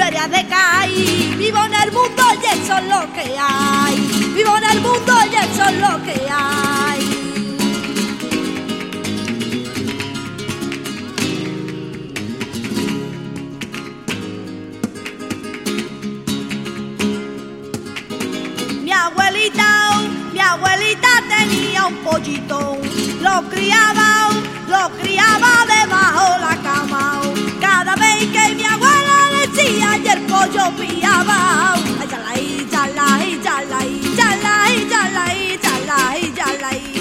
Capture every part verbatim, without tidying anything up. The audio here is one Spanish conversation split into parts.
feria de CAI. Vivo en el mundo y eso es lo que hay. Vivo en el mundo y eso es lo que hay. Mi abuelita, mi abuelita tenía un pollito, lo criaba, lo criaba debajo la cama. Cada vez que mi abuela decía y el pollo piaba, ay yalay, yalay, yalay, yalay, yalay, yalay, yalay.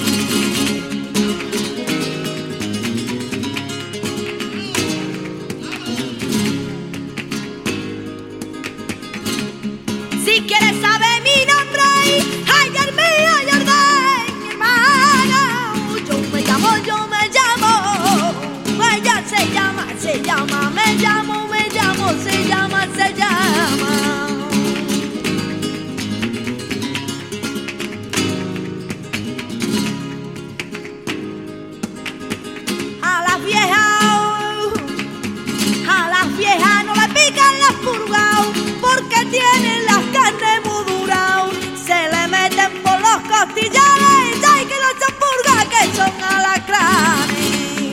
Si quieres saber mi nombre, ay, el mío, Jordán, mi hermano. Yo me llamo, yo me llamo, ella se llama, se llama, me llamo, me llamo, se llama, se llama. A las viejas, a las viejas no le pican las purgas porque tienen las carnes muy duras. Se le meten por los costillares y hay que los champurgas que son alacranes.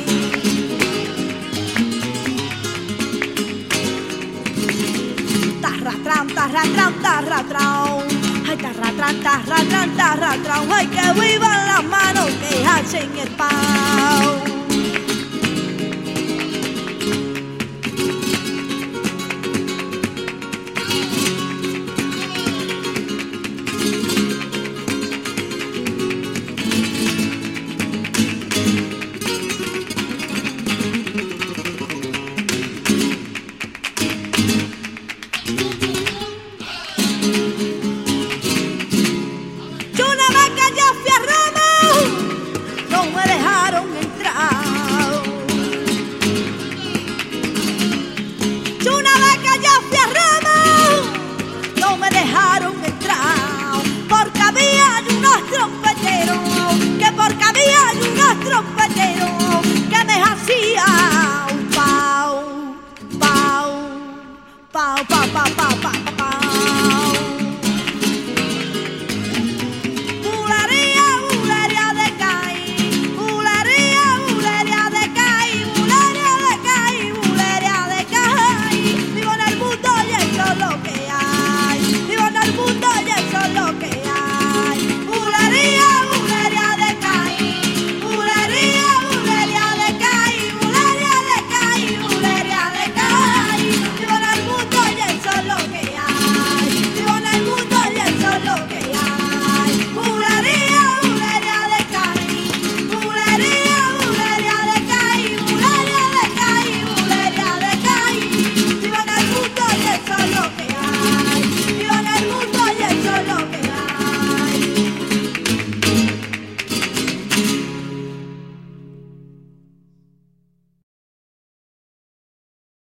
Tarratran, tarratran, tarratran, ay tarratran, tarratran, tarratran, ay que vivan las manos que hacen el pan.